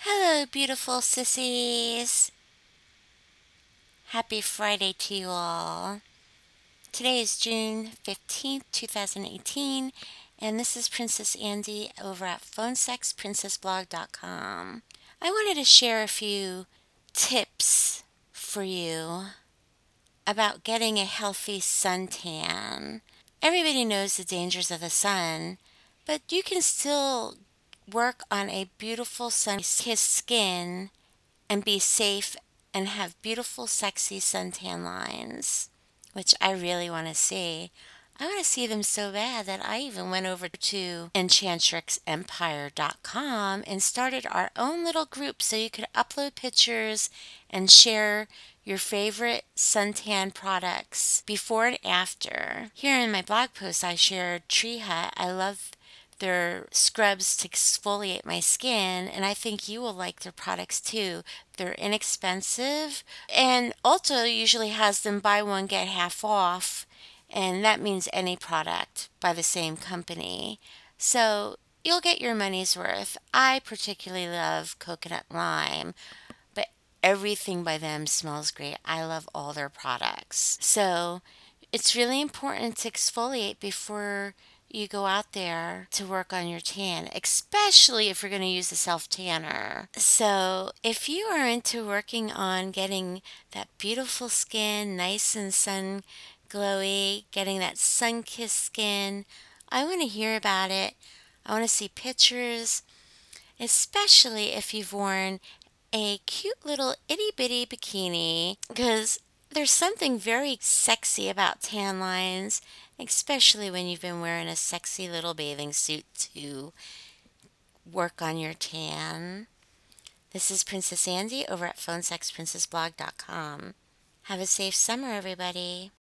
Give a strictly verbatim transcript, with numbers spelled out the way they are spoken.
Hello, beautiful sissies. Happy Friday to you all. Today is June fifteenth, twenty eighteen, and this is Princess Andy over at phone sex princess blog dot com. I wanted to share a few tips for you about getting a healthy suntan. Everybody knows the dangers of the sun, but you can still work on a beautiful sun-kissed skin and be safe and have beautiful, sexy suntan lines, which I really want to see. I want to see them so bad that I even went over to enchantrix empire dot com and started our own little group so you could upload pictures and share your favorite suntan products before and after. Here in my blog post, I shared Tree Hut. I love their scrubs to exfoliate my skin, and I think you will like their products too. They're inexpensive, and Ulta usually has them buy one get half off, and that means any product by the same company. So you'll get your money's worth. I particularly love coconut lime, but everything by them smells great. I love all their products. So it's really important to exfoliate before you go out there to work on your tan, especially if you're going to use a self tanner. So, if you are into working on getting that beautiful skin nice and sun glowy, getting that sun kissed skin, I want to hear about it. I want to see pictures, especially if you've worn a cute little itty bitty bikini, because there's something very sexy about tan lines, especially when you've been wearing a sexy little bathing suit to work on your tan. This is Princess Andy over at phone sex princess blog dot com. Have a safe summer, everybody.